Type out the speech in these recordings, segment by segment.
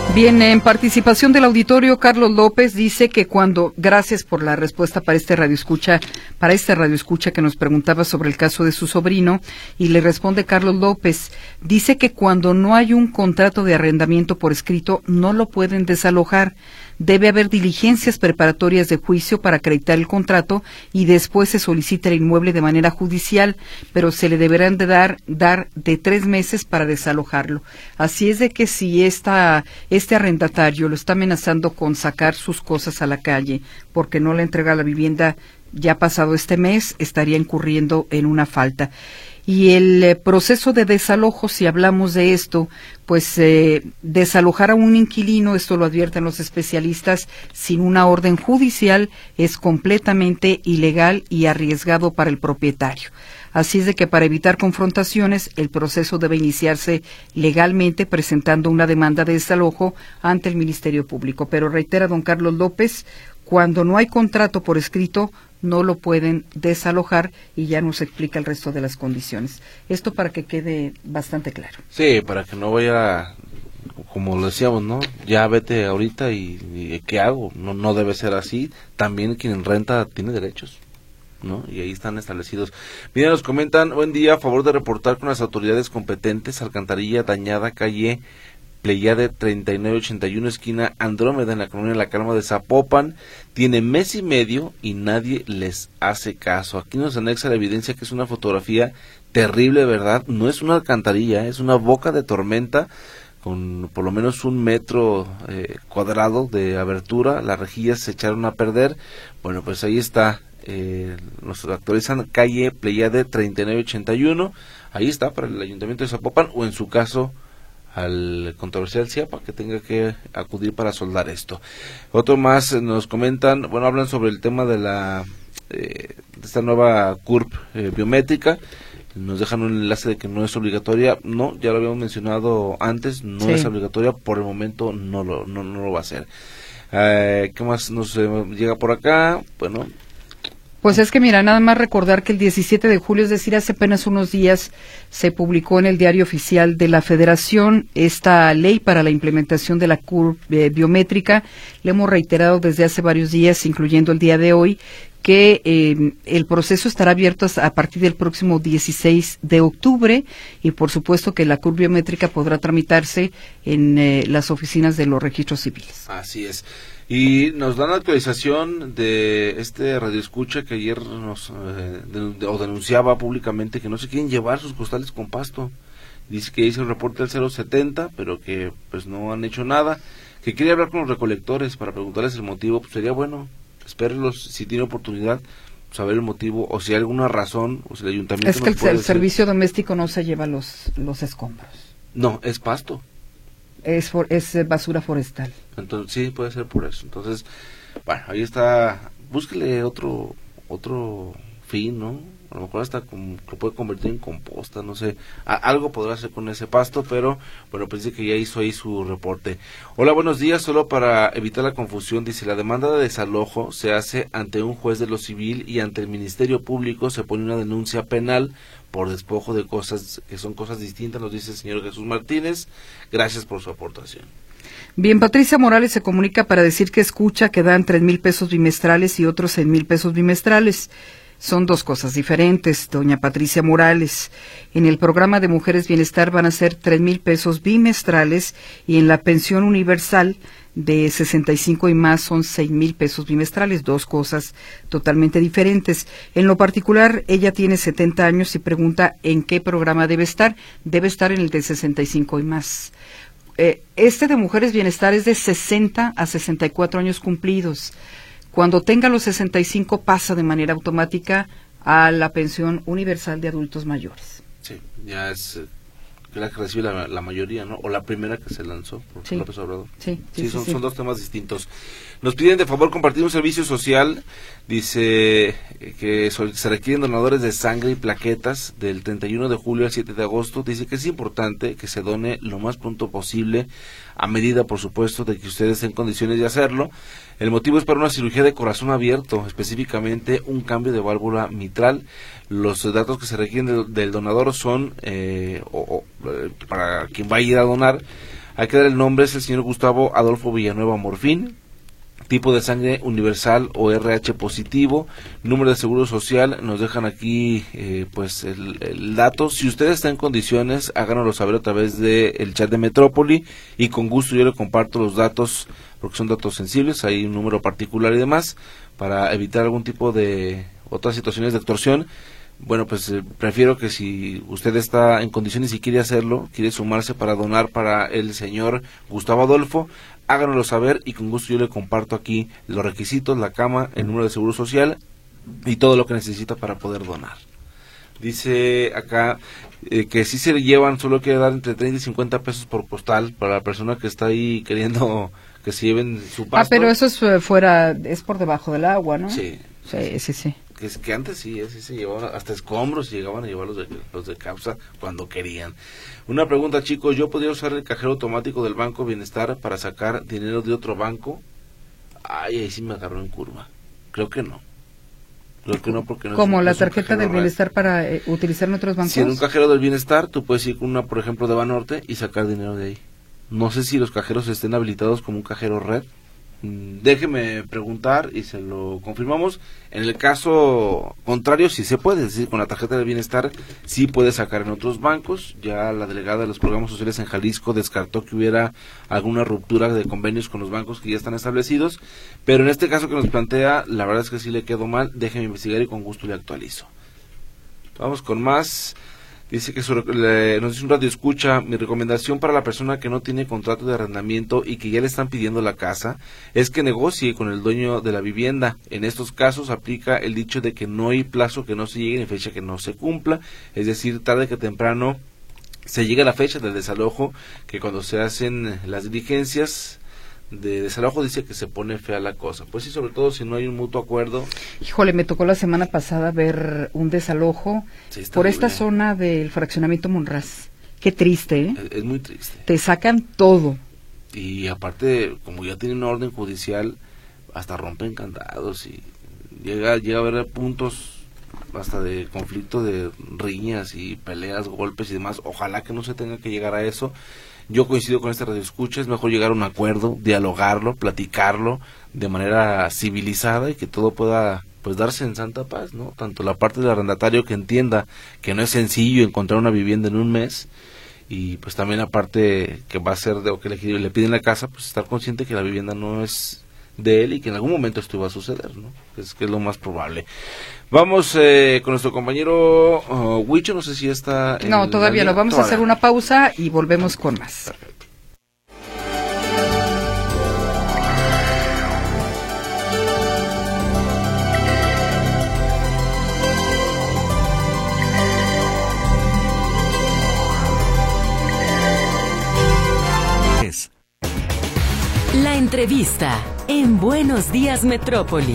Bien, en participación del auditorio, Carlos López dice que gracias por la respuesta para este radioescucha que nos preguntaba sobre el caso de su sobrino, y le responde Carlos López, dice que cuando no hay un contrato de arrendamiento por escrito, no lo pueden desalojar. Debe haber diligencias preparatorias de juicio para acreditar el contrato y después se solicita el inmueble de manera judicial, pero se le deberán de dar de 3 meses para desalojarlo. Así es de que si este arrendatario lo está amenazando con sacar sus cosas a la calle porque no le entrega la vivienda ya pasado este mes, estaría incurriendo en una falta. Y el proceso de desalojo, si hablamos de esto, pues desalojar a un inquilino, esto lo advierten los especialistas, sin una orden judicial es completamente ilegal y arriesgado para el propietario. Así es de que para evitar confrontaciones, el proceso debe iniciarse legalmente presentando una demanda de desalojo ante el Ministerio Público. Pero reitera don Carlos López, cuando no hay contrato por escrito, no lo pueden desalojar, y ya nos explica el resto de las condiciones. Esto para que quede bastante claro. Sí, para que no vaya, como lo decíamos, ¿no? Ya vete ahorita y ¿qué hago? No debe ser así. También quien renta tiene derechos, ¿no? Y ahí están establecidos. Mira, nos comentan, buen día, a favor de reportar con las autoridades competentes, alcantarilla dañada, calle Pleiade 3981, esquina Andrómeda, en la colonia La Calma de Zapopan. Tiene mes y medio y nadie les hace caso. Aquí nos anexa la evidencia que es una fotografía terrible, ¿verdad? No es una alcantarilla, es una boca de tormenta con por lo menos 1 metro cuadrado de abertura. Las rejillas se echaron a perder. Bueno, pues ahí está. Nos actualizan calle Pleiade 3981. Ahí está para el Ayuntamiento de Zapopan, o en su caso al controversial CIAPA, que tenga que acudir para soldar esto. Otro más nos comentan, bueno, hablan sobre el tema de esta nueva CURP biométrica. Nos dejan un enlace de que no es obligatoria. No, ya lo habíamos mencionado antes, no sí. Es obligatoria, por el momento no lo va a hacer. ¿Qué más nos llega por acá? Bueno, pues es que mira, nada más recordar que el 17 de julio, es decir, hace apenas unos días, se publicó en el Diario Oficial de la Federación esta ley para la implementación de la CURP biométrica. Le hemos reiterado desde hace varios días, incluyendo el día de hoy, que el proceso estará abierto a partir del próximo 16 de octubre y por supuesto que la CURP biométrica podrá tramitarse en las oficinas de los registros civiles. Así es. Y nos dan la actualización de este radioescucha que ayer nos denunciaba públicamente que no se quieren llevar sus costales con pasto. Dice que hizo el reporte del 070, pero que pues no han hecho nada. Que quiere hablar con los recolectores para preguntarles el motivo. Pues sería bueno, espérenlos si tiene oportunidad, saber el motivo, o si hay alguna razón, o si el ayuntamiento... Es que el servicio doméstico no se lleva los escombros. No, es pasto. Es basura forestal. Entonces sí, puede ser por eso. Entonces, bueno, ahí está. Búsquele otro fin, ¿no? A lo mejor hasta lo puede convertir en composta, no sé. Algo podrá hacer con ese pasto, pero bueno, pues dice que ya hizo ahí su reporte. Hola, buenos días. Solo para evitar la confusión, dice, la demanda de desalojo se hace ante un juez de lo civil y ante el Ministerio Público se pone una denuncia penal por despojo de cosas que son cosas distintas, nos dice el señor Jesús Martínez. Gracias por su aportación. Bien, Patricia Morales se comunica para decir que escucha que dan 3,000 pesos bimestrales y otros 100,000 pesos bimestrales. Son dos cosas diferentes, doña Patricia Morales. En el programa de Mujeres Bienestar van a ser 3,000 pesos bimestrales y en la pensión universal de 65 y más son 6,000 pesos bimestrales, dos cosas totalmente diferentes. En lo particular, ella tiene 70 años y pregunta en qué programa debe estar. Debe estar en el de 65 y más. Este de Mujeres Bienestar es de 60 a 64 años cumplidos. Cuando tenga los 65 pasa de manera automática a la pensión universal de adultos mayores. Sí, ya es la que recibe la mayoría, ¿no? O la primera que se lanzó por sí. López Obrador. Sí, son dos temas distintos. Nos piden de favor compartir un servicio social. Dice que se requieren donadores de sangre y plaquetas del 31 de julio al 7 de agosto. Dice que es importante que se done lo más pronto posible, a medida, por supuesto, de que ustedes estén en condiciones de hacerlo. El motivo es para una cirugía de corazón abierto, específicamente un cambio de válvula mitral. Los datos que se requieren del donador son, para quien va a ir a donar, Hay que dar el nombre, es el señor Gustavo Adolfo Villanueva Morfín. Tipo de sangre universal o RH positivo, número de seguro social, nos dejan aquí pues el dato. Si usted está en condiciones, háganoslo saber a través del chat de Metrópoli y con gusto yo le comparto los datos, porque son datos sensibles, hay un número particular y demás, para evitar algún tipo de otras situaciones de extorsión. Bueno, pues prefiero que si usted está en condiciones y quiere hacerlo, quiere sumarse para donar para el señor Gustavo Adolfo, háganoslo saber y con gusto yo le comparto aquí los requisitos, la cama, el número de seguro social y todo lo que necesita para poder donar. Dice acá que si se le llevan, solo quiere dar entre 30 y 50 pesos por postal para la persona que está ahí queriendo que se lleven su pasto. Pero eso es fuera, es por debajo del agua, ¿no? Sí. Sí. Que antes sí se llevaban hasta escombros y llegaban a llevar los de CAPSA cuando querían. Una pregunta, chicos, ¿yo podría usar el cajero automático del Banco Bienestar para sacar dinero de otro banco? Ay, ahí sí me agarró en curva. Creo que no, porque no. ¿Como es la un tarjeta del Bienestar para utilizar en otros bancos? Si en un cajero del Bienestar tú puedes ir con una, por ejemplo, de Banorte y sacar dinero de ahí. No sé si los cajeros estén habilitados como un cajero red. Déjeme preguntar y se lo confirmamos. En el caso contrario, sí se puede, es decir, con la tarjeta del Bienestar sí puede sacar en otros bancos. Ya la delegada de los programas sociales en Jalisco descartó que hubiera alguna ruptura de convenios con los bancos que ya están establecidos, pero en este caso que nos plantea, la verdad es que sí le quedó mal. Déjeme investigar y con gusto le actualizo. Vamos con más. Dice que nos dice un radio escucha, mi recomendación para la persona que no tiene contrato de arrendamiento y que ya le están pidiendo la casa es que negocie con el dueño de la vivienda. En estos casos aplica el dicho de que no hay plazo que no se llegue ni fecha que no se cumpla, es decir, tarde que temprano se llega a la fecha del desalojo, que cuando se hacen las diligencias de desalojo dice que se pone fea la cosa. Pues sí, sobre todo si no hay un mutuo acuerdo. Híjole, me tocó la semana pasada ver un desalojo por esta zona del fraccionamiento Monraz. Qué triste, ¿eh? Es muy triste. Te sacan todo. Y aparte, como ya tiene una orden judicial, hasta rompen candados y llega a haber puntos hasta de conflicto, de riñas y peleas, golpes y demás. Ojalá que no se tenga que llegar a eso. Yo coincido con este radioescucha, es mejor llegar a un acuerdo, dialogarlo, platicarlo de manera civilizada y que todo pueda pues darse en santa paz, ¿no? Tanto la parte del arrendatario que entienda que no es sencillo encontrar una vivienda en un mes, y pues también la parte que va a ser de o que le piden la casa, pues estar consciente que la vivienda no es de él y que en algún momento esto va a suceder, ¿no? Que es lo más probable. Vamos con nuestro compañero Huicho, no sé si está... No, todavía no, vamos a hacer una pausa y volvemos con más. Perfecto. La entrevista en Buenos Días Metrópoli.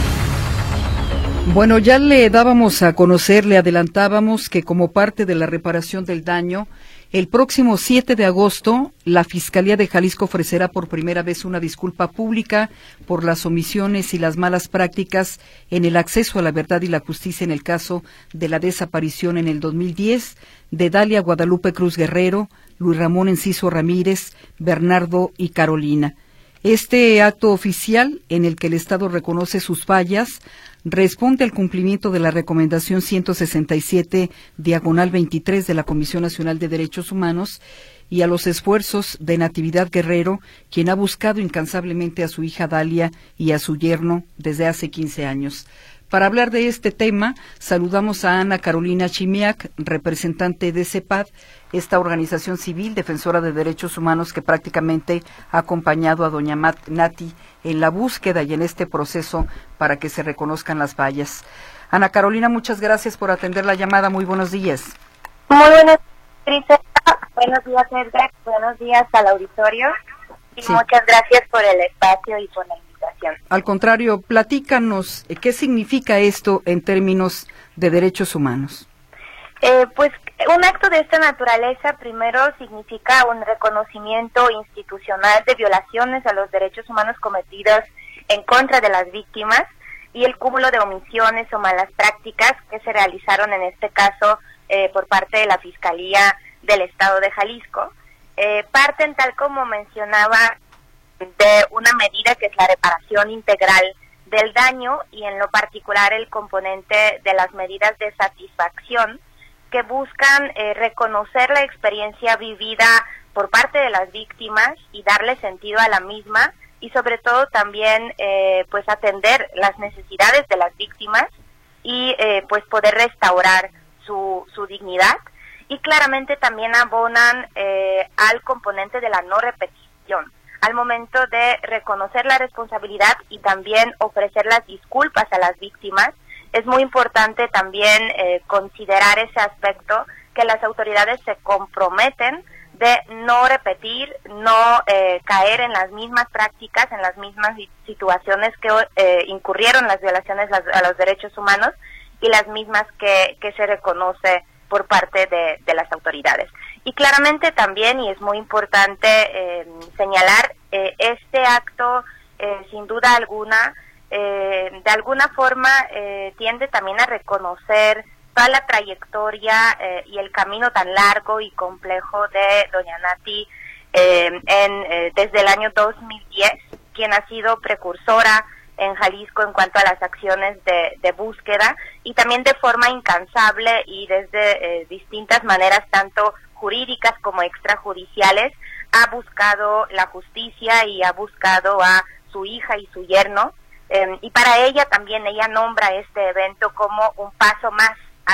Bueno, ya le dábamos a conocer, le adelantábamos que como parte de la reparación del daño, el próximo 7 de agosto, la Fiscalía de Jalisco ofrecerá por primera vez una disculpa pública por las omisiones y las malas prácticas en el acceso a la verdad y la justicia en el caso de la desaparición en el 2010 de Dalia Guadalupe Cruz Guerrero, Luis Ramón Enciso Ramírez, Bernardo y Carolina. Este acto oficial, en el que el Estado reconoce sus fallas, responde al cumplimiento de la recomendación 167/23 de la Comisión Nacional de Derechos Humanos y a los esfuerzos de Natividad Guerrero, quien ha buscado incansablemente a su hija Dalia y a su yerno desde hace 15 años. Para hablar de este tema, saludamos a Ana Carolina Chimiak, representante de CEPAD, esta organización civil defensora de derechos humanos que prácticamente ha acompañado a doña Nati en la búsqueda y en este proceso para que se reconozcan las fallas. Ana Carolina, muchas gracias por atender la llamada. Muy buenos días. Muy buenos días, buenos días, Edgar. Buenos días al auditorio y sí, muchas gracias por el espacio y por la invitación. Al contrario, platícanos, ¿qué significa esto en términos de derechos humanos? Pues un acto de esta naturaleza primero significa un reconocimiento institucional de violaciones a los derechos humanos cometidos en contra de las víctimas y el cúmulo de omisiones o malas prácticas que se realizaron en este caso por parte de la Fiscalía del Estado de Jalisco. parten, tal como mencionaba, de una medida que es la reparación integral del daño y en lo particular el componente de las medidas de satisfacción que buscan reconocer la experiencia vivida por parte de las víctimas y darle sentido a la misma y sobre todo también pues atender las necesidades de las víctimas y pues poder restaurar su dignidad y claramente también abonan al componente de la no repetición al momento de reconocer la responsabilidad y también ofrecer las disculpas a las víctimas. Es muy importante también considerar ese aspecto, que las autoridades se comprometen de no repetir, no caer en las mismas prácticas, en las mismas situaciones que incurrieron las violaciones a los derechos humanos y las mismas que se reconoce por parte de las autoridades. Y claramente también, y es muy importante señalar, este acto sin duda alguna, de alguna forma tiende también a reconocer toda la trayectoria y el camino tan largo y complejo de doña Nati desde el año 2010, quien ha sido precursora en Jalisco en cuanto a las acciones de búsqueda y también de forma incansable y desde distintas maneras, tanto jurídicas como extrajudiciales, ha buscado la justicia y ha buscado a su hija y su yerno. Y para ella también, ella nombra este evento como un paso más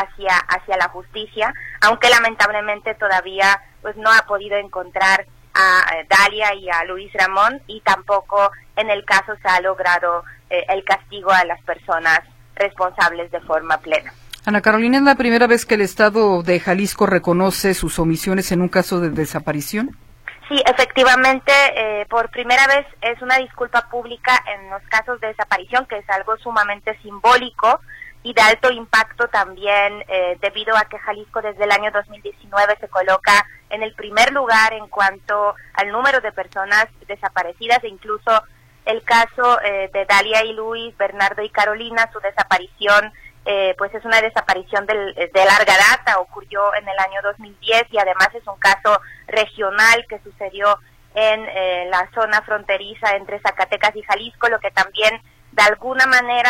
hacia la justicia, aunque lamentablemente todavía pues no ha podido encontrar a Dalia y a Luis Ramón y tampoco en el caso se ha logrado el castigo a las personas responsables de forma plena. Ana Carolina, ¿es la primera vez que el Estado de Jalisco reconoce sus omisiones en un caso de desaparición? Sí, efectivamente, por primera vez es una disculpa pública en los casos de desaparición, que es algo sumamente simbólico y de alto impacto también, debido a que Jalisco desde el año 2019 se coloca en el primer lugar en cuanto al número de personas desaparecidas, e incluso el caso de Dalia y Luis, Bernardo y Carolina, su desaparición pues es una desaparición de larga data, ocurrió en el año 2010 y además es un caso regional que sucedió en la zona fronteriza entre Zacatecas y Jalisco, lo que también de alguna manera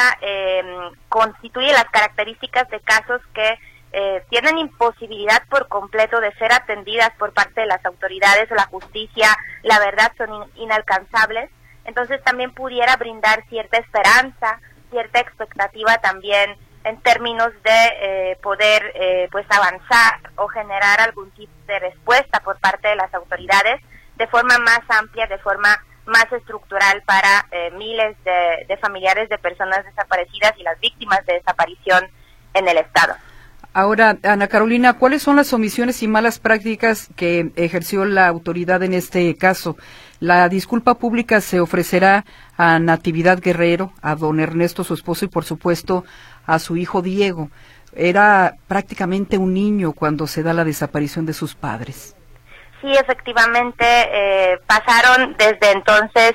constituye las características de casos que tienen imposibilidad por completo de ser atendidas por parte de las autoridades o la justicia, la verdad son inalcanzables, entonces también pudiera brindar cierta esperanza, cierta expectativa también en términos de poder pues avanzar o generar algún tipo de respuesta por parte de las autoridades de forma más amplia, de forma más estructural para miles de familiares de personas desaparecidas y las víctimas de desaparición en el Estado. Ahora, Ana Carolina, ¿cuáles son las omisiones y malas prácticas que ejerció la autoridad en este caso? La disculpa pública se ofrecerá a Natividad Guerrero, a don Ernesto, su esposo, y por supuesto a su hijo Diego. Era prácticamente un niño cuando se da la desaparición de sus padres. Sí, efectivamente, pasaron desde entonces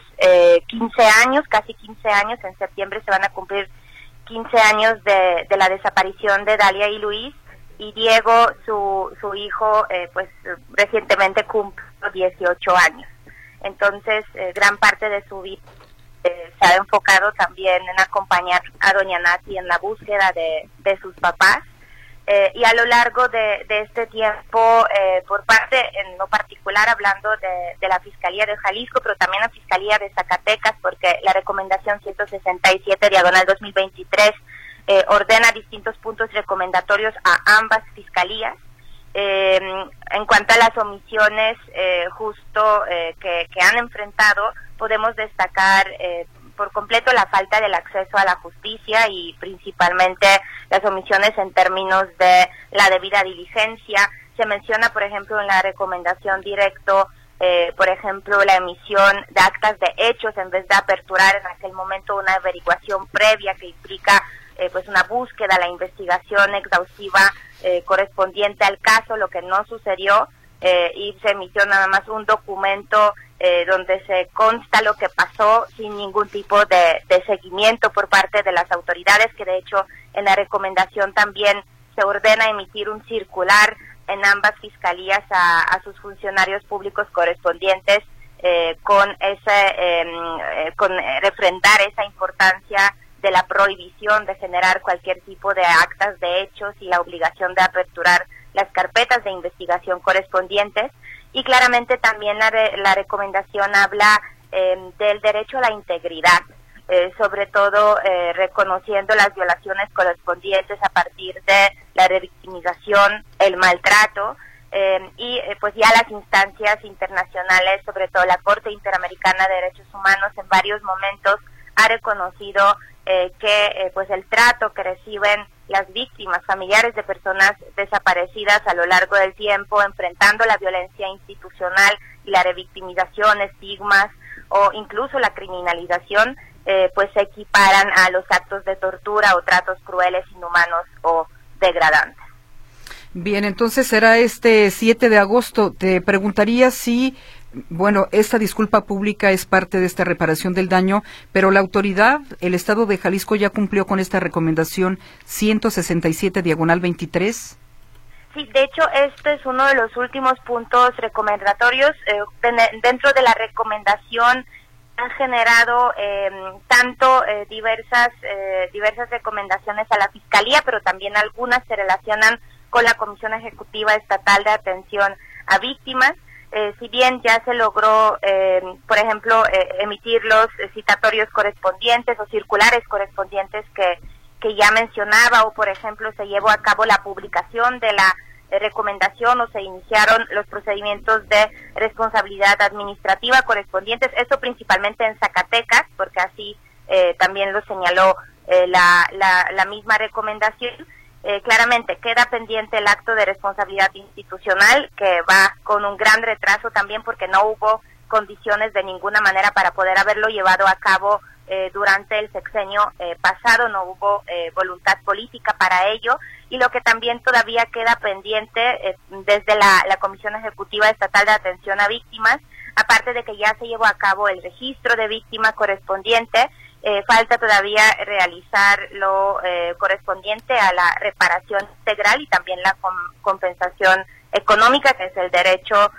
15 años, casi 15 años, en septiembre se van a cumplir 15 años de la desaparición de Dalia y Luis, y Diego, su hijo, pues recientemente cumplió 18 años. Entonces, gran parte de su vida se ha enfocado también en acompañar a doña Nati en la búsqueda de sus papás. Y a lo largo de este tiempo, por parte, en lo particular, hablando de la Fiscalía de Jalisco, pero también la Fiscalía de Zacatecas, porque la recomendación 167/2023 ordena distintos puntos recomendatorios a ambas fiscalías. En cuanto a las omisiones que han enfrentado, podemos destacar por completo la falta del acceso a la justicia y principalmente las omisiones en términos de la debida diligencia. Se menciona, por ejemplo, en la recomendación directo, por ejemplo, la emisión de actas de hechos en vez de aperturar en aquel momento una averiguación previa que implica pues una búsqueda, la investigación exhaustiva correspondiente al caso, lo que no sucedió, y se emitió nada más un documento donde se consta lo que pasó sin ningún tipo de seguimiento por parte de las autoridades, que de hecho en la recomendación también se ordena emitir un circular en ambas fiscalías a sus funcionarios públicos correspondientes con refrendar esa importancia de la prohibición de generar cualquier tipo de actas de hechos y la obligación de aperturar las carpetas de investigación correspondientes. Y claramente también la recomendación habla del derecho a la integridad, sobre todo reconociendo las violaciones correspondientes a partir de la revictimización, el maltrato, y pues ya las instancias internacionales, sobre todo la Corte Interamericana de Derechos Humanos, en varios momentos ha reconocido que pues el trato que reciben las víctimas, familiares de personas desaparecidas a lo largo del tiempo, enfrentando la violencia institucional y la revictimización, estigmas o incluso la criminalización, pues se equiparan a los actos de tortura o tratos crueles, inhumanos o degradantes. Bien, entonces será este 7 de agosto. Te preguntaría si, bueno, esta disculpa pública es parte de esta reparación del daño, pero la autoridad, el Estado de Jalisco, ya cumplió con esta recomendación 167/23. Sí, de hecho, este es uno de los últimos puntos recomendatorios. Dentro de la recomendación han generado diversas recomendaciones a la Fiscalía, pero también algunas se relacionan con la Comisión Ejecutiva Estatal de Atención a Víctimas. Si bien ya se logró, por ejemplo, emitir los citatorios correspondientes o circulares correspondientes que ya mencionaba, o por ejemplo se llevó a cabo la publicación de la recomendación o se iniciaron los procedimientos de responsabilidad administrativa correspondientes, eso principalmente en Zacatecas, porque así también lo señaló la misma recomendación. Claramente queda pendiente el acto de responsabilidad institucional, que va con un gran retraso también porque no hubo condiciones de ninguna manera para poder haberlo llevado a cabo durante el sexenio pasado, no hubo voluntad política para ello, y lo que también todavía queda pendiente desde la Comisión Ejecutiva Estatal de Atención a Víctimas, aparte de que ya se llevó a cabo el registro de víctima correspondiente, falta todavía realizar lo correspondiente a la reparación integral y también la compensación económica, que es el derecho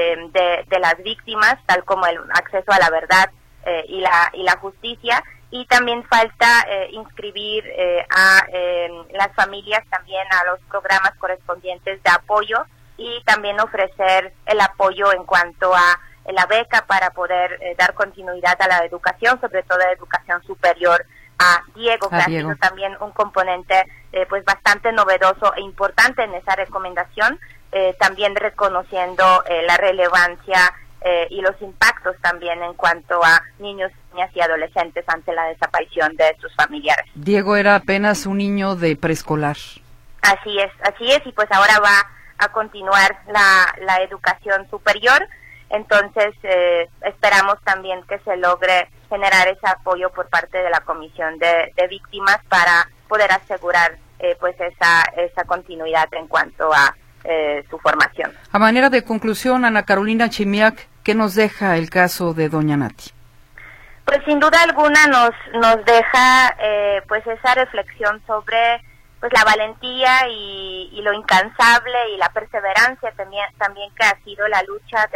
de las víctimas, tal como el acceso a la verdad y la justicia, y también falta inscribir a las familias también a los programas correspondientes de apoyo y también ofrecer el apoyo en cuanto a la beca para poder dar continuidad a la educación, sobre todo la educación superior a Diego, que ha sido también un componente pues bastante novedoso e importante en esa recomendación, también reconociendo la relevancia y los impactos también en cuanto a niños, niñas y adolescentes ante la desaparición de sus familiares. Diego era apenas un niño de preescolar. Así es, y pues ahora va a continuar la educación superior. Entonces, esperamos también que se logre generar ese apoyo por parte de la Comisión de Víctimas para poder asegurar pues esa continuidad en cuanto a su formación. A manera de conclusión, Ana Carolina Chimiak, ¿qué nos deja el caso de doña Nati? Pues sin duda alguna nos deja pues esa reflexión sobre pues la valentía y lo incansable y la perseverancia también que ha sido la lucha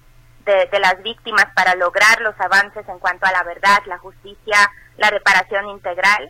de las víctimas para lograr los avances en cuanto a la verdad, la justicia, la reparación integral,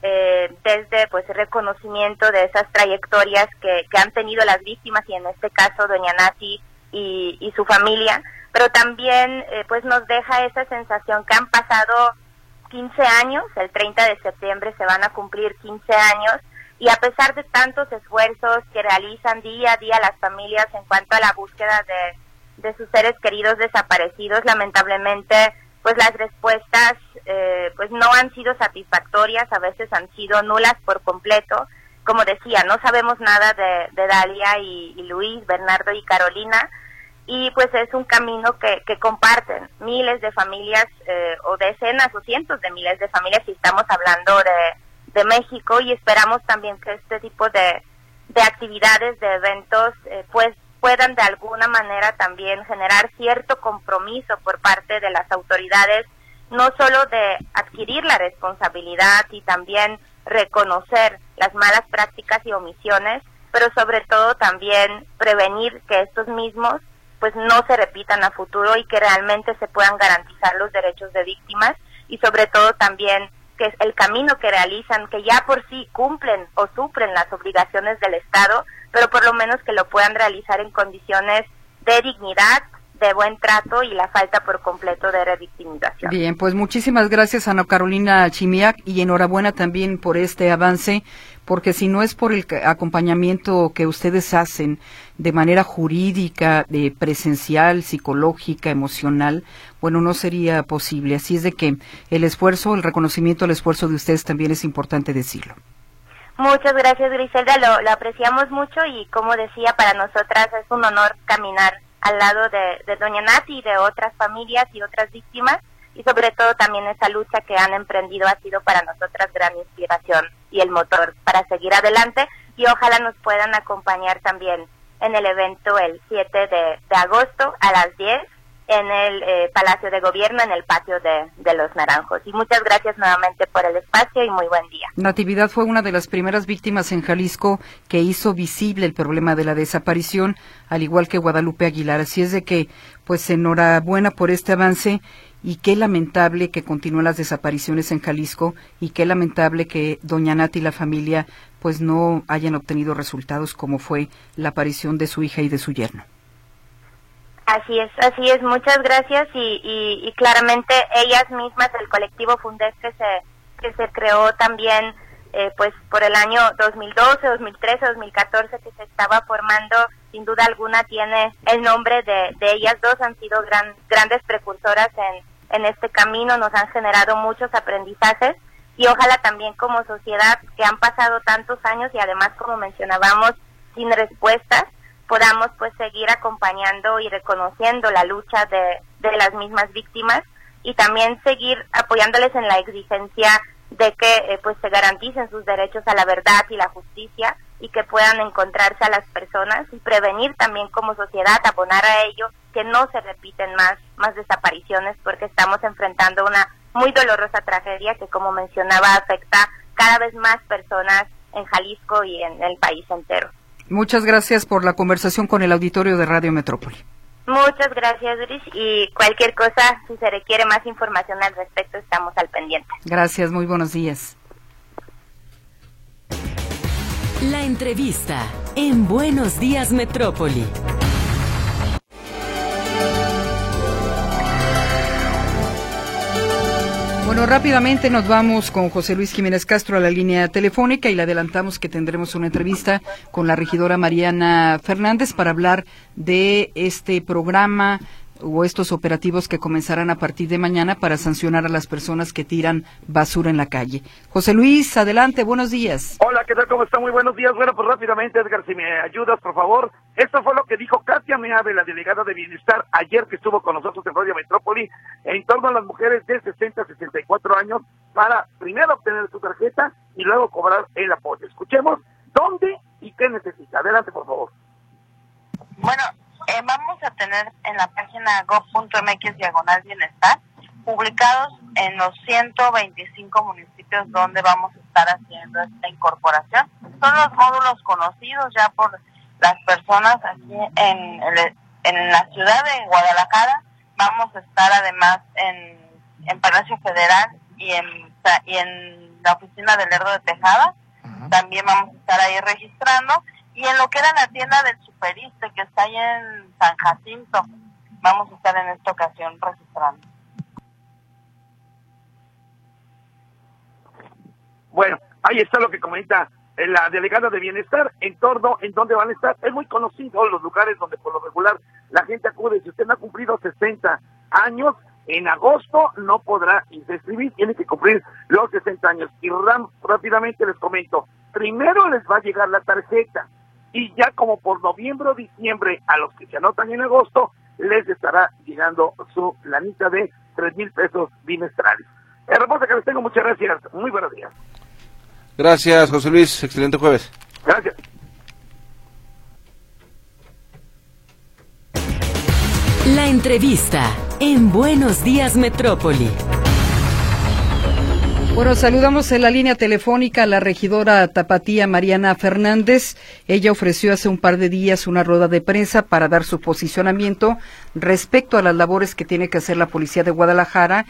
desde pues el reconocimiento de esas trayectorias que han tenido las víctimas y en este caso doña Nati y su familia, pero también pues nos deja esa sensación que han pasado 15 años, el 30 de septiembre se van a cumplir 15 años, y a pesar de tantos esfuerzos que realizan día a día las familias en cuanto a la búsqueda de sus seres queridos desaparecidos, lamentablemente pues las respuestas pues no han sido satisfactorias, a veces han sido nulas por completo. Como decía, no sabemos nada de Dalia y Luis, Bernardo y Carolina, y pues es un camino que comparten miles de familias o decenas o cientos de miles de familias, si estamos hablando de México, y esperamos también que este tipo de actividades, de eventos, pues puedan de alguna manera también generar cierto compromiso por parte de las autoridades, no solo de adquirir la responsabilidad y también reconocer las malas prácticas y omisiones, pero sobre todo también prevenir que estos mismos pues no se repitan a futuro y que realmente se puedan garantizar los derechos de víctimas, y sobre todo también que el camino que realizan, que ya por sí cumplen o suplen las obligaciones del Estado, pero por lo menos que lo puedan realizar en condiciones de dignidad, de buen trato y la falta por completo de revictimización. Bien, pues muchísimas gracias, Ana Carolina Chimiak, y enhorabuena también por este avance, porque si no es por el acompañamiento que ustedes hacen de manera jurídica, presencial, psicológica, emocional, bueno, no sería posible. Así es de que el esfuerzo, el reconocimiento al esfuerzo de ustedes también es importante decirlo. Muchas gracias, Griselda, lo apreciamos mucho, y como decía, para nosotras es un honor caminar al lado de doña Nati y de otras familias y otras víctimas, y sobre todo también esa lucha que han emprendido ha sido para nosotras gran inspiración y el motor para seguir adelante, y ojalá nos puedan acompañar también en el evento el 7 de agosto a las 10 en el Palacio de Gobierno, en el patio de Los Naranjos. Y muchas gracias nuevamente por el espacio y muy buen día. Natividad fue una de las primeras víctimas en Jalisco que hizo visible el problema de la desaparición, al igual que Guadalupe Aguilar. Así es de que, pues, enhorabuena por este avance, y qué lamentable que continúen las desapariciones en Jalisco, y qué lamentable que doña Nati y la familia pues no hayan obtenido resultados como fue la aparición de su hija y de su yerno. Así es, muchas gracias, y claramente ellas mismas, el colectivo Fundes que se creó también pues por el año 2012, 2013, 2014, que se estaba formando, sin duda alguna tiene el nombre de ellas dos, han sido grandes precursoras en este camino, nos han generado muchos aprendizajes, y ojalá también como sociedad, que han pasado tantos años y además, como mencionábamos, sin respuestas, podamos pues seguir acompañando y reconociendo la lucha de las mismas víctimas, y también seguir apoyándoles en la exigencia de que pues se garanticen sus derechos a la verdad y la justicia, y que puedan encontrarse a las personas, y prevenir también como sociedad, abonar a ello, que no se repiten más desapariciones, porque estamos enfrentando una muy dolorosa tragedia que, como mencionaba, afecta cada vez más personas en Jalisco y en el país entero. Muchas gracias por la conversación con el auditorio de Radio Metrópoli. Muchas gracias, Doris, y cualquier cosa, si se requiere más información al respecto, estamos al pendiente. Gracias, muy buenos días. La entrevista en Buenos Días Metrópoli. Bueno, rápidamente nos vamos con José Luis Jiménez Castro a la línea telefónica, y le adelantamos que tendremos una entrevista con la regidora Mariana Fernández para hablar de este programa o estos operativos que comenzarán a partir de mañana para sancionar a las personas que tiran basura en la calle. José Luis, adelante, buenos días. Hola, ¿qué tal? ¿Cómo está? Muy buenos días. Bueno, pues rápidamente, Edgar, si me ayudas, por favor. Esto fue lo que dijo Katia Meave, la delegada de Bienestar, ayer que estuvo con nosotros en Radio Metrópoli, en torno a las mujeres de 60 a 64 años, para primero obtener su tarjeta y luego cobrar el apoyo. Escuchemos dónde y qué necesita. Adelante, por favor. Bueno, vamos a tener en la página gov.mx/bienestar publicados en los 125 municipios donde vamos a estar haciendo esta incorporación. Son los módulos conocidos ya por las personas aquí en la ciudad de Guadalajara. Vamos a estar además en Palacio Federal y en la oficina del Lerdo de Tejada. También vamos a estar ahí registrando. Y en lo que era la tienda del Superiste, que está ahí en San Jacinto, vamos a estar en esta ocasión registrando. Bueno, ahí está lo que comenta la delegada de Bienestar en torno en dónde van a estar. Es muy conocido los lugares donde por lo regular la gente acude. Si usted no ha cumplido 60 años, en agosto no podrá inscribir, tiene que cumplir los 60 años. Y rápidamente les comento, primero les va a llegar la tarjeta, y ya como por noviembre o diciembre, a los que se anotan en agosto, les estará llegando su lanita de 3,000 pesos bimestrales. El reporte que les tengo, muchas gracias. Muy buenos días. Gracias, José Luis. Excelente jueves. Gracias. La entrevista en Buenos Días Metrópoli. Bueno, saludamos en la línea telefónica a la regidora tapatía Mariana Fernández. Ella ofreció hace un par de días una rueda de prensa para dar su posicionamiento respecto a las labores que tiene que hacer la Policía de Guadalajara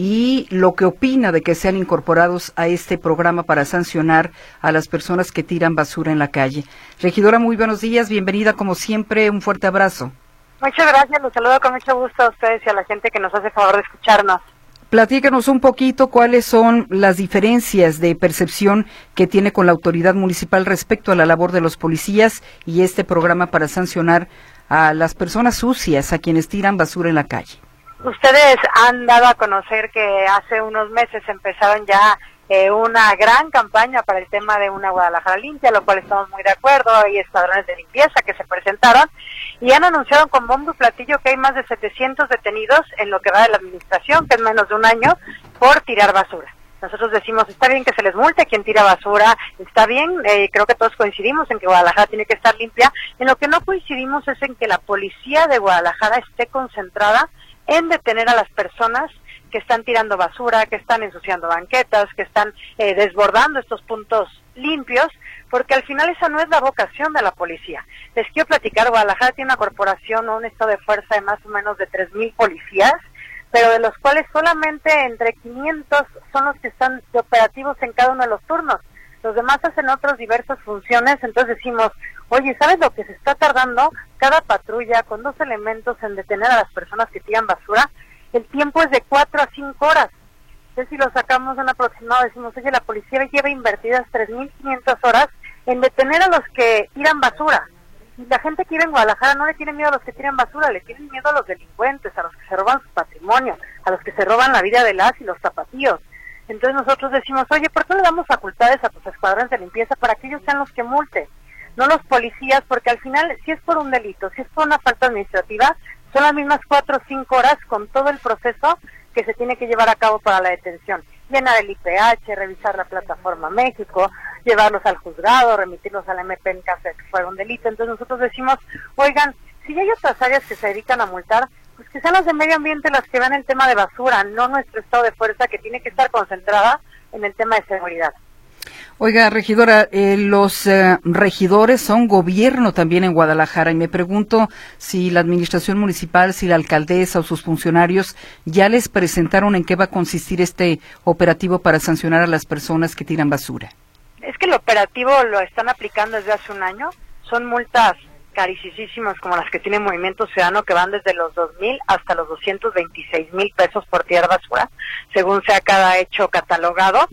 y lo que opina de que sean incorporados a este programa para sancionar a las personas que tiran basura en la calle. Regidora, muy buenos días, bienvenida como siempre, un fuerte abrazo. Muchas gracias, los saludo con mucho gusto a ustedes y a la gente que nos hace favor de escucharnos. Platícanos un poquito cuáles son las diferencias de percepción que tiene con la autoridad municipal respecto a la labor de los policías y este programa para sancionar a las personas sucias, a quienes tiran basura en la calle. Ustedes han dado a conocer que hace unos meses empezaron ya una gran campaña para el tema de una Guadalajara limpia, lo cual estamos muy de acuerdo. Hay escuadrones de limpieza que se presentaron y han anunciado con bombo y platillo que hay más de 700 detenidos en lo que va de la administración, que es menos de un año, por tirar basura. Nosotros decimos, está bien que se les multe a quien tira basura, está bien, creo que todos coincidimos en que Guadalajara tiene que estar limpia. En lo que no coincidimos es en que la policía de Guadalajara esté concentrada en detener a las personas que están tirando basura, que están ensuciando banquetas, que están desbordando estos puntos limpios, porque al final esa no es la vocación de la policía. Les quiero platicar, Guadalajara tiene una corporación o un estado de fuerza de más o menos de 3,000 policías, pero de los cuales solamente entre 500 son los que están operativos en cada uno de los turnos. Los demás hacen otras diversas funciones, entonces decimos, oye, ¿sabes lo que se está tardando cada patrulla con 2 elementos en detener a las personas que tiran basura? El tiempo es de 4 a 5 horas. Entonces, si lo sacamos en aproximado, decimos, oye, la policía lleva invertidas 3,500 horas en detener a los que tiran basura. Y la gente que vive en Guadalajara no le tiene miedo a los que tiran basura, le tienen miedo a los delincuentes, a los que se roban su patrimonio, a los que se roban la vida de las y los zapatillos. Entonces nosotros decimos, oye, ¿por qué le damos facultades a tus escuadrones de limpieza para que ellos sean los que multen? No los policías, porque al final, si es por un delito, si es por una falta administrativa, son las mismas 4 o 5 horas con todo el proceso que se tiene que llevar a cabo para la detención. Llenar el IPH, revisar la plataforma México, llevarlos al juzgado, remitirlos al MP en caso de que fuera un delito. Entonces nosotros decimos, oigan, si hay otras áreas que se dedican a multar, pues que sean las de medio ambiente las que vean el tema de basura, no nuestro estado de fuerza que tiene que estar concentrada en el tema de seguridad. Oiga, regidora, los regidores son gobierno también en Guadalajara y me pregunto si la administración municipal, si la alcaldesa o sus funcionarios ya les presentaron en qué va a consistir este operativo para sancionar a las personas que tiran basura. Es que el operativo lo están aplicando desde hace un año, son multas carísimas como las que tiene Movimiento Ciudadano, que van desde los 2,000 hasta los 226,000 pesos por tirar basura, según sea cada hecho catalogado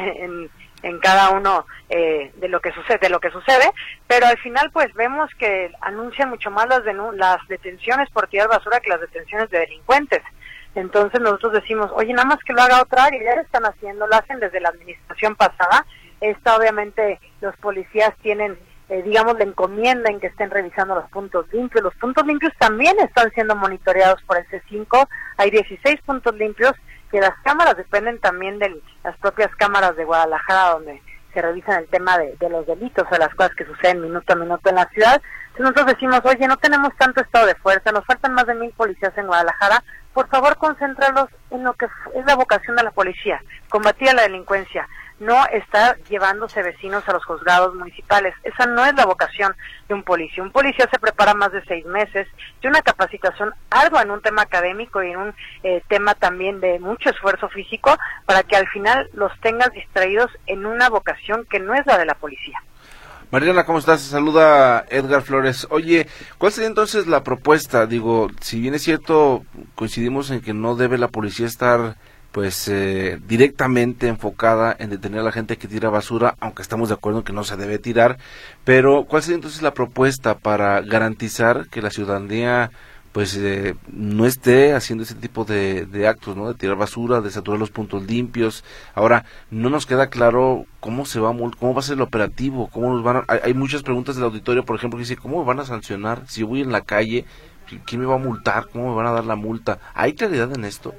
en cada uno de lo que sucede, pero al final pues vemos que anuncian mucho más las detenciones por tirar basura que las detenciones de delincuentes. Entonces nosotros decimos, oye, nada más que lo haga otra área, ya lo están haciendo, lo hacen desde la administración pasada. Obviamente los policías tienen, digamos, la encomienda en que estén revisando los puntos limpios. Los puntos limpios también están siendo monitoreados por el C5, hay 16 puntos limpios, que las cámaras dependen también de las propias cámaras de Guadalajara, donde se revisan el tema de los delitos o las cosas que suceden minuto a minuto en la ciudad. Entonces nosotros decimos, oye, no tenemos tanto estado de fuerza, nos faltan más de 1,000 policías en Guadalajara, por favor concéntralos en lo que es la vocación de la policía, combatir a la delincuencia, no estar llevándose vecinos a los juzgados municipales. Esa no es la vocación de un policía. Un policía se prepara más de 6 meses, de una capacitación ardua en un tema académico y en un tema también de mucho esfuerzo físico, para que al final los tengas distraídos en una vocación que no es la de la policía. Mariana, ¿cómo estás? Se saluda Edgar Flores. Oye, ¿cuál sería entonces la propuesta? Digo, si bien es cierto, coincidimos en que no debe la policía estar pues directamente enfocada en detener a la gente que tira basura, aunque estamos de acuerdo en que no se debe tirar, pero ¿cuál sería entonces la propuesta para garantizar que la ciudadanía pues no esté haciendo ese tipo de actos, ¿no? De tirar basura, de saturar los puntos limpios? Ahora, no nos queda claro cómo va a ser el operativo, cómo nos van a... Hay muchas preguntas del auditorio, por ejemplo, que dice, ¿cómo me van a sancionar? Si yo voy en la calle, ¿quién me va a multar? ¿Cómo me van a dar la multa? ¿Hay claridad en esto?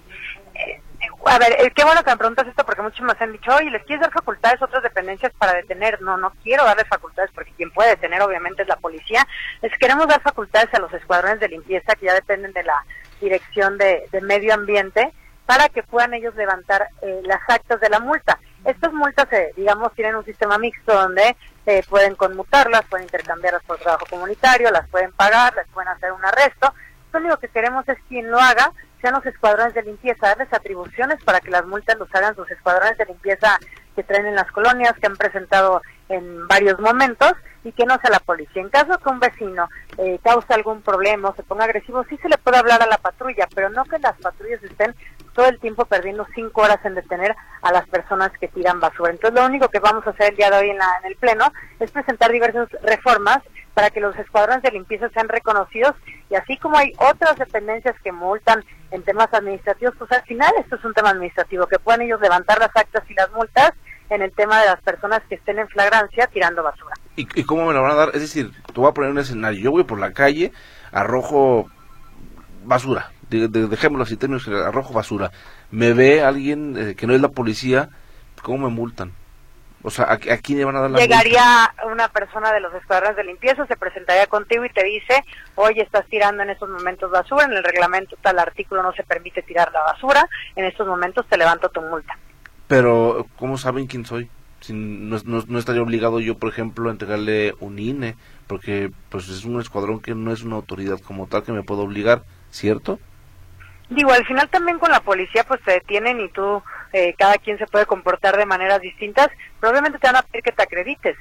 A ver, qué bueno que me preguntas esto, porque muchos me han dicho, oye, ¿les quieres dar facultades a otras dependencias para detener? No quiero darles facultades, porque quien puede detener obviamente es la policía. Les queremos dar facultades a los escuadrones de limpieza, que ya dependen de la Dirección de Medio Ambiente, para que puedan ellos levantar las actas de la multa. Estas multas, digamos, tienen un sistema mixto donde pueden conmutarlas, pueden intercambiarlas por trabajo comunitario, las pueden pagar, les pueden hacer un arresto. Lo único que queremos es quien lo haga, sean los escuadrones de limpieza, darles atribuciones para que las multas los hagan sus escuadrones de limpieza que traen en las colonias, que han presentado en varios momentos, y que no sea la policía. En caso que un vecino cause algún problema o se ponga agresivo, sí se le puede hablar a la patrulla, pero no que las patrullas estén todo el tiempo perdiendo 5 horas en detener a las personas que tiran basura. Entonces lo único que vamos a hacer el día de hoy en el Pleno es presentar diversas reformas para que los escuadrones de limpieza sean reconocidos, y así como hay otras dependencias que multan en temas administrativos, pues al final esto es un tema administrativo, que puedan ellos levantar las actas y las multas en el tema de las personas que estén en flagrancia tirando basura. ¿Y cómo me lo van a dar? Es decir, te voy a poner un escenario, yo voy por la calle, arrojo basura, dejémoslo así, términos, arrojo basura, me ve alguien que no es la policía, ¿cómo me multan? O sea, ¿a quién le van a dar la Llegaría multa? Una persona de los escuadrones de limpieza, se presentaría contigo y te dice, oye, estás tirando en estos momentos basura, en el reglamento tal artículo no se permite tirar la basura, en estos momentos te levanto tu multa. Pero, ¿cómo saben quién soy? Si no estaría obligado yo, por ejemplo, a entregarle un INE, porque pues es un escuadrón que no es una autoridad como tal que me puedo obligar, ¿cierto? Digo, al final también con la policía pues te detienen y tú, cada quien se puede comportar de maneras distintas, probablemente te van a pedir que te acredites,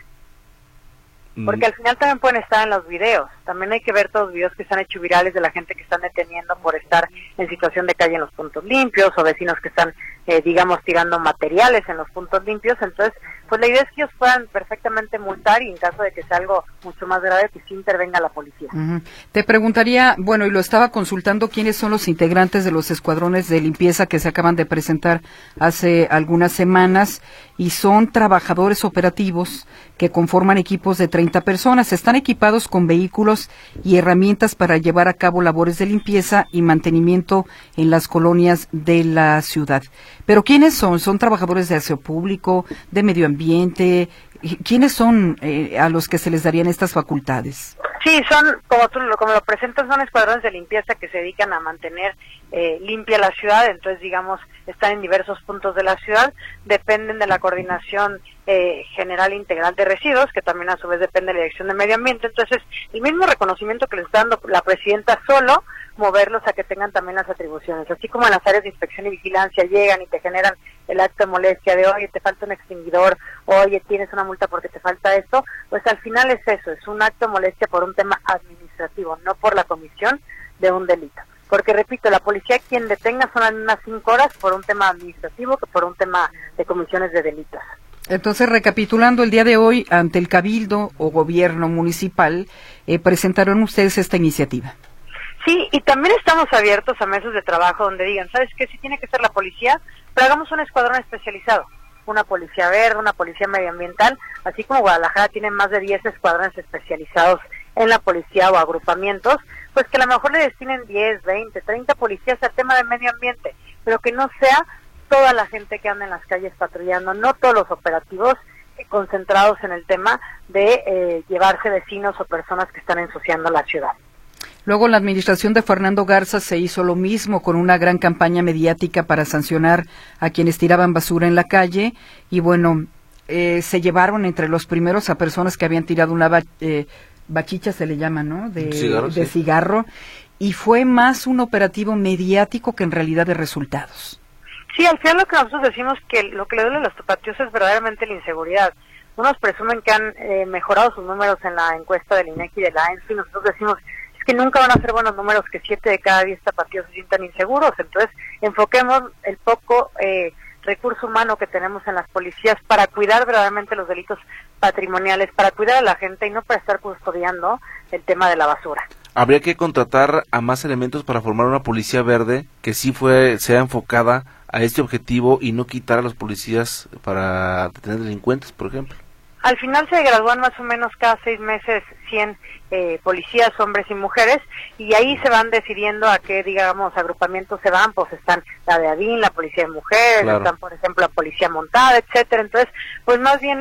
porque al final también pueden estar en los videos, también hay que ver todos los videos que se han hecho virales de la gente que están deteniendo por estar en situación de calle en los puntos limpios, o vecinos que están, digamos, tirando materiales en los puntos limpios. Entonces, pues la idea es que ellos puedan perfectamente multar, y en caso de que sea algo mucho más grave, pues sí intervenga la policía. Te preguntaría, bueno, y lo estaba consultando, ¿quiénes son los integrantes de los escuadrones de limpieza que se acaban de presentar hace algunas semanas? Y son trabajadores operativos que conforman equipos de 30 personas. Están equipados con vehículos y herramientas para llevar a cabo labores de limpieza y mantenimiento en las colonias de la ciudad. Pero ¿quiénes son? ¿Son trabajadores de aseo público, de medio ambiente? ¿Quiénes son a los que se les darían estas facultades? Sí, son, como lo presentas, son escuadrones de limpieza que se dedican a mantener limpia la ciudad. Entonces, digamos, están en diversos puntos de la ciudad, dependen de la coordinación general integral de residuos, que también a su vez depende de la Dirección de Medio Ambiente. Entonces, el mismo reconocimiento que les está dando la presidenta, solo moverlos a que tengan también las atribuciones, así como en las áreas de inspección y vigilancia llegan y te generan el acto de molestia de, oye, te falta un extinguidor, oye, tienes una multa porque te falta esto. Pues al final es eso, es un acto de molestia por un tema administrativo, no por la comisión de un delito. Porque, repito, la policía quien detenga son unas 5 horas por un tema administrativo que por un tema de comisiones de delitos. Entonces, recapitulando, el día de hoy, ante el Cabildo o Gobierno Municipal, presentaron ustedes esta iniciativa. Sí, y también estamos abiertos a mesas de trabajo donde digan, ¿sabes qué? Si tiene que ser la policía, pero hagamos un escuadrón especializado, una policía verde, una policía medioambiental, así como Guadalajara tiene más de 10 escuadrones especializados en la policía o agrupamientos, pues que a lo mejor le destinen 10, 20, 30 policías al tema de medio ambiente, pero que no sea toda la gente que anda en las calles patrullando, no todos los operativos concentrados en el tema de llevarse vecinos o personas que están ensuciando la ciudad. Luego, la administración de Fernando Garza se hizo lo mismo con una gran campaña mediática para sancionar a quienes tiraban basura en la calle, y bueno, se llevaron entre los primeros a personas que habían tirado una bachicha, se le llama, ¿no? De cigarro, y fue más un operativo mediático que en realidad de resultados. Sí, al final lo que nosotros decimos que lo que le duele a los tapatíos es verdaderamente la inseguridad. Unos presumen que han mejorado sus números en la encuesta del INEGI y de la ENSI, nosotros decimos es que nunca van a ser buenos números que 7 de cada 10 tapatíos se sientan inseguros. Entonces, enfoquemos el poco recurso humano que tenemos en las policías para cuidar verdaderamente los delitos patrimoniales, para cuidar a la gente y no para estar custodiando el tema de la basura. Habría que contratar a más elementos para formar una policía verde que sí sea enfocada a este objetivo y no quitar a los policías para detener delincuentes, por ejemplo. Al final se gradúan más o menos cada 6 meses 100 policías, hombres y mujeres, y ahí se van decidiendo a qué, digamos, agrupamientos se van. Pues están la de ADIN, la policía de mujeres, claro, están, por ejemplo, la policía montada, etcétera. Entonces, pues más bien es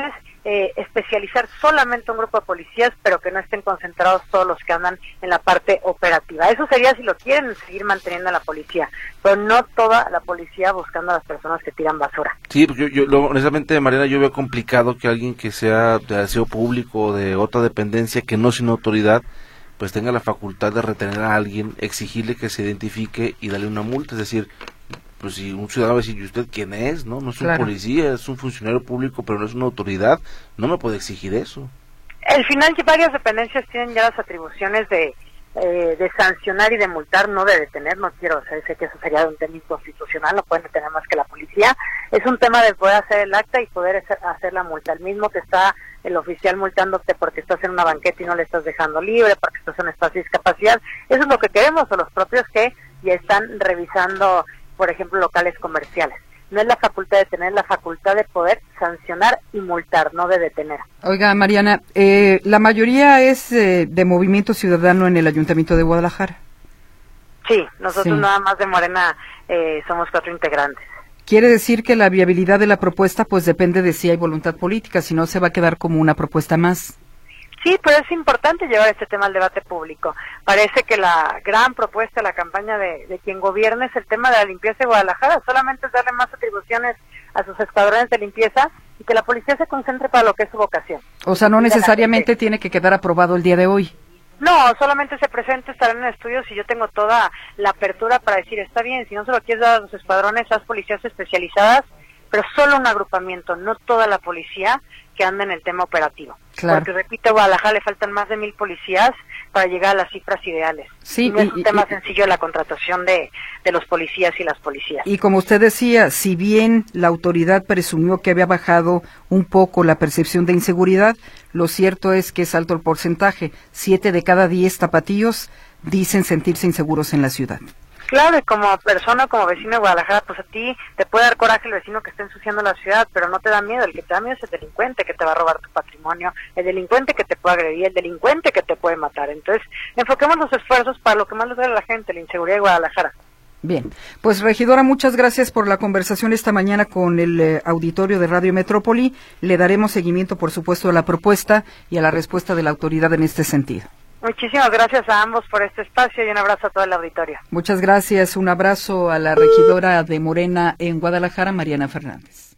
especializar solamente un grupo de policías, pero que no estén concentrados todos los que andan en la parte operativa. Eso sería si lo quieren seguir manteniendo en la policía, pero no toda la policía buscando a las personas que tiran basura. Sí, porque honestamente, Mariana, yo veo complicado que alguien que sea de aseo público o de otra dependencia que no sea una autoridad, pues tenga la facultad de retener a alguien, exigirle que se identifique y darle una multa. Es decir, pues si un ciudadano va a decir, ¿y usted quién es? No es un policía, es un funcionario público, pero no es una autoridad, no me puede exigir eso. Al final, varias dependencias tienen ya las atribuciones de sancionar y de multar, no de detener. No quiero, sé que eso sería un tema inconstitucional, no pueden detener más que la policía. Es un tema de poder hacer el acta y poder hacer la multa. El mismo que está el oficial multándote porque estás en una banqueta y no le estás dejando libre, porque estás en un espacio de discapacidad. Eso es lo que queremos, o los propios que ya están revisando, por ejemplo, locales comerciales. No es la facultad de tener, la facultad de poder sancionar y multar, no de detener. Oiga, Mariana, la mayoría es de Movimiento Ciudadano en el Ayuntamiento de Guadalajara. Sí, nosotros nada más de Morena somos 4 integrantes. Quiere decir que la viabilidad de la propuesta pues depende de si hay voluntad política, si no se va a quedar como una propuesta más. Sí, pero es importante llevar este tema al debate público. Parece que la gran propuesta de la campaña de quien gobierne es el tema de la limpieza de Guadalajara. Solamente es darle más atribuciones a sus escuadrones de limpieza y que la policía se concentre para lo que es su vocación. O sea, no necesariamente tiene que quedar aprobado el día de hoy. No, solamente se presenta, estarán en estudios y yo tengo toda la apertura para decir, está bien, si no se lo quieres dar a los escuadrones, las policías especializadas, pero solo un agrupamiento, no toda la policía que anda en el tema operativo. Claro. Porque, repito, a Guadalajara le faltan más de 1,000 policías para llegar a las cifras ideales. Sí, y no es un tema sencillo la contratación de los policías y las policías. Y como usted decía, si bien la autoridad presumió que había bajado un poco la percepción de inseguridad, lo cierto es que es alto el porcentaje. 7 de cada 10 tapatíos dicen sentirse inseguros en la ciudad. Claro, y como persona, como vecino de Guadalajara, pues a ti te puede dar coraje el vecino que está ensuciando la ciudad, pero no te da miedo. El que te da miedo es el delincuente que te va a robar tu patrimonio, el delincuente que te puede agredir, el delincuente que te puede matar. Entonces, enfoquemos los esfuerzos para lo que más les duele a la gente, la inseguridad de Guadalajara. Bien, pues regidora, muchas gracias por la conversación esta mañana con el auditorio de Radio Metrópoli. Le daremos seguimiento, por supuesto, a la propuesta y a la respuesta de la autoridad en este sentido. Muchísimas gracias a ambos por este espacio y un abrazo a todo el auditorio. Muchas gracias, un abrazo a la regidora de Morena en Guadalajara, Mariana Fernández.